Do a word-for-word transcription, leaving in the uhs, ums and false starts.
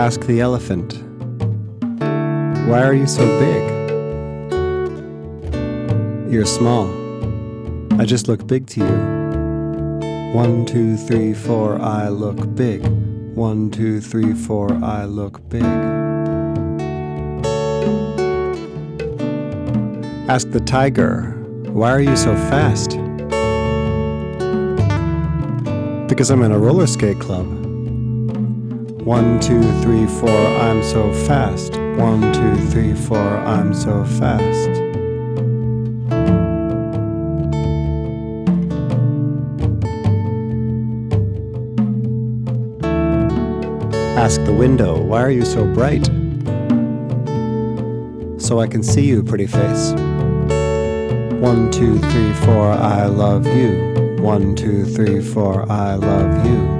Ask the elephant, why are you so big? You're small. I just look big to you. One, two, three, four, I look big. One, two, three, four, I look big. Ask the tiger, why are you so fast? Because I'm in a roller skate club. One, two, three, four, I'm so fast. One, two, three, four, I'm so fast. Ask the window, why are you so bright? So I can see you, pretty face. One, two, three, four, I love you. One, two, three, four, I love you.